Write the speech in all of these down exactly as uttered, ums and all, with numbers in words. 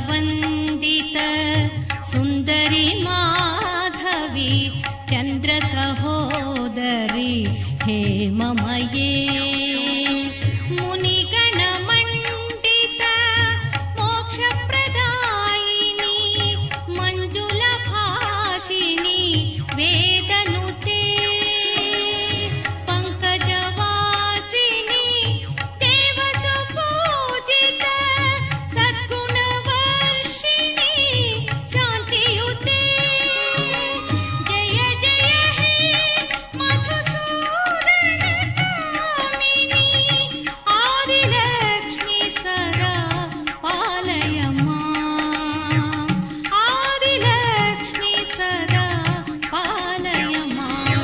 ವಂದಿತ ಸುಂದರಿ ಮಾಧವಿ ಚಂದ್ರ ಸಹೋದರಿ ಹೇಮಮಯೇ ಮುನಿಗಣ ಮಂಡಿತ ಮೋಕ್ಷ ಪ್ರದಾಯಿನಿ ಮಂಜುಲ ಭಾಷಿಣಿ ವೇದನುತೆ ಪಂಕಜವಾಸಿನಿ ದೇವ ಸುಪೂಜಿತ ಸದ್ಗುಣ ವರ್ಷಿಣಿ ಶಾಂತಿಯುತೆ ಜಯ ಜಯ ಹೇ ಮಧುಸೂದನ ಕಾಮಿನಿ ಆದಿಲಕ್ಷ್ಮಿ ಸದಾ ಪಾಲಯ ಮಾಂ ಆದಿಲಕ್ಷ್ಮಿ ಸದಾ ಪಾಲಯ ಮಾಂ.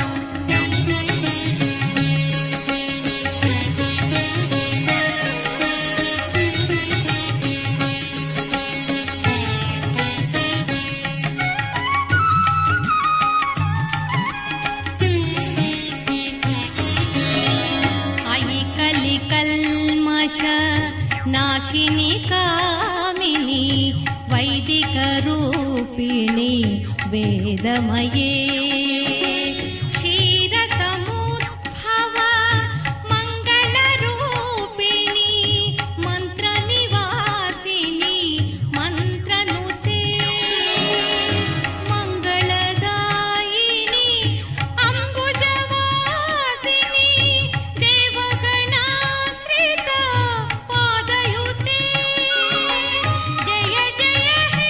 ಅಯಿ ಕಲಿ ಕಲ್ಮಷ ನಾಶಿನಿ ಕಾಮಿನಿ ವೈದಿಕ ರೂಪಿಣಿ ವೇದಮಯೇ ಕ್ಷೀರ ಸಮುದ್ಭವ ಮಂಗಳ ರೂಪಿಣಿ ಮಂತ್ರ ನಿವಾಸಿನಿ ಮಂತ್ರನುತೆ ಮಂಗಳದಾಯಿನಿ ಅಂಬುಜವಾಸಿನಿ ದೇವಗಣಾಶ್ರಿತ ಪಾದಯುತೆ ಜಯ ಜಯ ಹೇ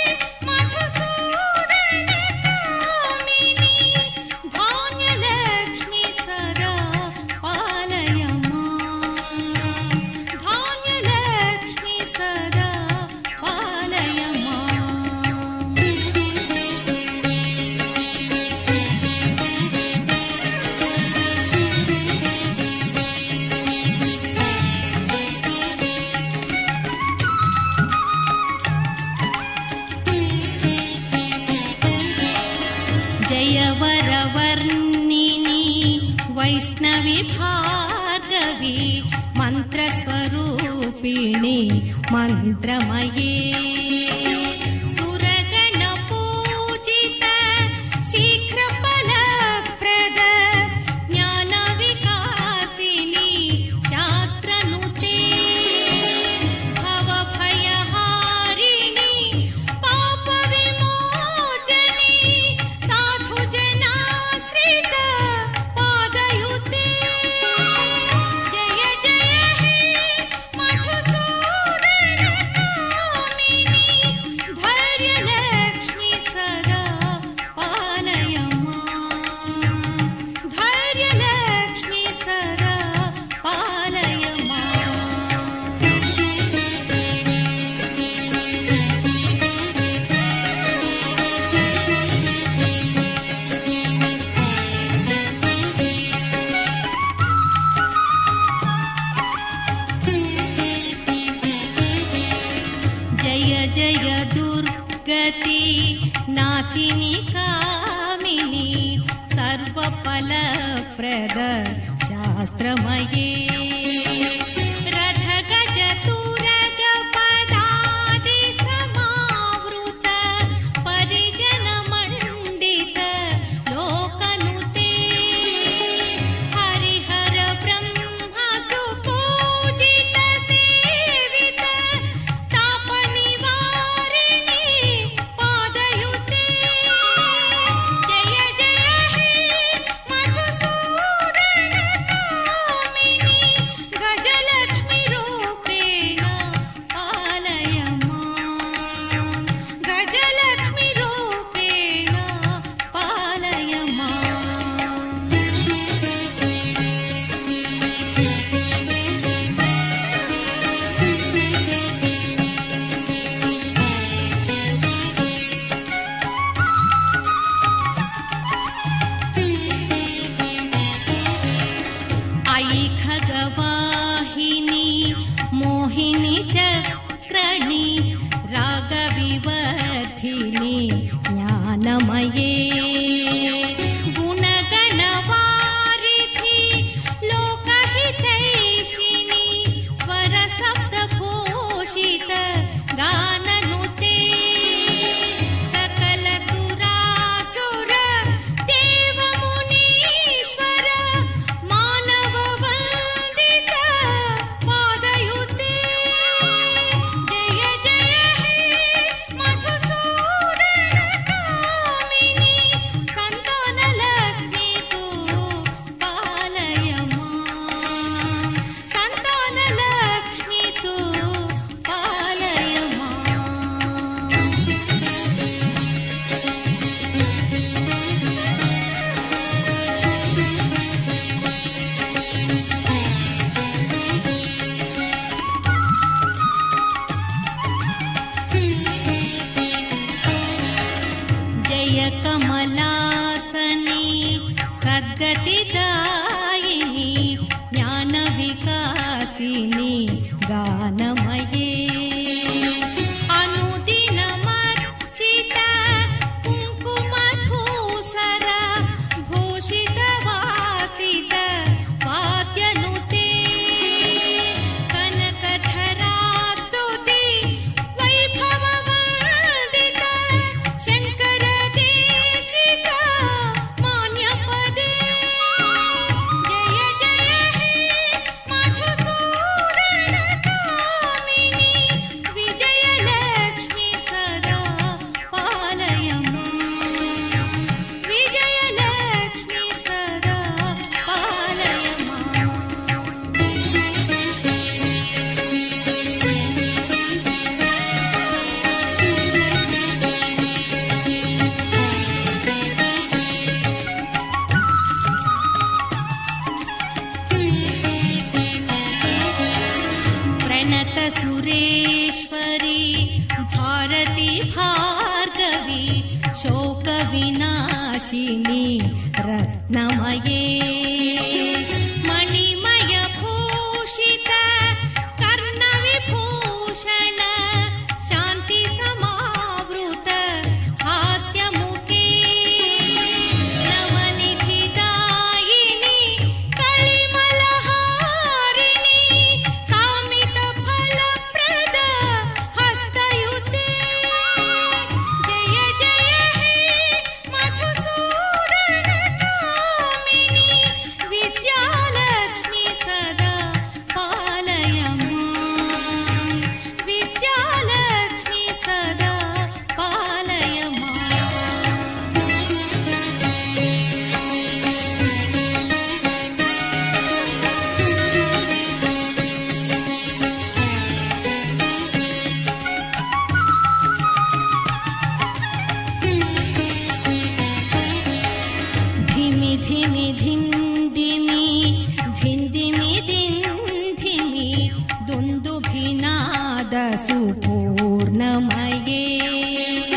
ಮಧುಸೂದನ ಕಾಮಿನಿ ಧಾನ್ಯಲಕ್ಷ್ಮಿ ಸದಾ ಪಾಲಯ ಮಾಂ ಧಾನ್ಯಲಕ್ಷ್ಮಿ ಸದಾ ಪಾಲಯ ಮಾಂ. ಜಯ ವರವರ್ಣಿನಿ ವೈಷ್ಣವಿ ಭಾರ್ಗವಿ ಮಂತ್ರ ಸ್ವರೂಪಿಣಿ ಮಂತ್ರಮಯೇ ಸುರಗಣ ಪೂಜಿತ ಶೀಘ್ರ ಫಲಪ್ರದ ಜ್ಞಾನ ವಿಕಾಸಿನಿ ಶಾಸ್ತ್ರನುತೆ ಭವ ಭಯಹಾರಿಣಿ ಪಾಪ ವಿಮೋಚನಿ ಸಾಧು ಜನಾಶ್ರಿತ ಪಾದಯುತೆ ಜಯ ಜಯ ಹೇ ಮಧುಸೂದನ ಕಾಮಿನಿ ಧೈರ್ಯಲಕ್ಷ್ಮಿ ಸದಾ ಪಾಲಯ ಮಾಂ ಧೈರ್ಯಲಕ್ಷ್ಮಿ ಸದಾ ಪಾಲಯ ಮಾಂ. ಜಯ ಜಯ ದುರ್ಗತಿ ನಾಶಿನಿ ಕಾಮಿನಿ ಸರ್ವ ಫಲಪ್ರದ ಶಾಸ್ತ್ರಮಯೇ ರಥ ಗಜ ತುರಗ ಪದಾದಿ ಸಮಾವೃತ ಪರಿಜನ ಮಂಡಿತ ಲೋಕನುತೆ ಹರಿಹರ ಬ್ರಹ್ಮ ಸುಪೂಜಿತ ಸೇವಿತ ತಾಪ ನಿವಾರಿಣಿ ಪಾದಯುತೆ ಜಯ ಜಯ ಹೇ ಮಧುಸೂದನ ಕಾಮಿನಿ ಗಜಲಕ್ಷ್ಮಿ ರೂಪೇಣ ಪಾಲಯ ಮಾಂ ಗಜಲಕ್ಷ್ಮಿ ರೂಪೇಣ ಪಾಲಯ ಮಾಂ. ಅಯಿ ಖಗವಾಹಿನಿ ಮೋಹಿನಿ ಚಕ್ರಣಿ ರಾಗವಿವರ್ಧಿನಿ ಜ್ಞಾನಮಯೇ ಗುಣಗಣವಾರಿಧಿ ಲೋಕಹಿತೈಷಿಣಿ ಸ್ವರ ಸಪ್ತಭೂಷಿತ ಗಾನ कमलासनी सद्गतिदायिनी ज्ञानविकासिनी गानमये अनुदिनमर्चित कुङ्कुमधूसर भूषितवासित वाद्यनुते कनकधरास्तुति वैभववर्धित शङ्करदेशिक मान्यपदे जय जय हे मधुसूदनकामिनी विजयलक्ष्मी सदा पालय मां विजयलक्ष्मी सदा पालय मां प्रणत सुरेश्वरी भारती भार्गवी शोक विनाशिनी रत्नमये मणिमय भूषित कर्णविभूषण शान्ति समावृत हास्यमुखे नवनिधिदायिनी कलिमलहारिणी कामितफलप्रद हस्तयुते जय जय हे मधुसूदनकामिनी विद्यालक्ष्मी सदा पालय मां विद्यालक्ष्मी सदा पालय मां धिमि धिमि धिं दिमि धिन्दिमि दिं धिमि दुन्दुभिनाद सुपूर्णमये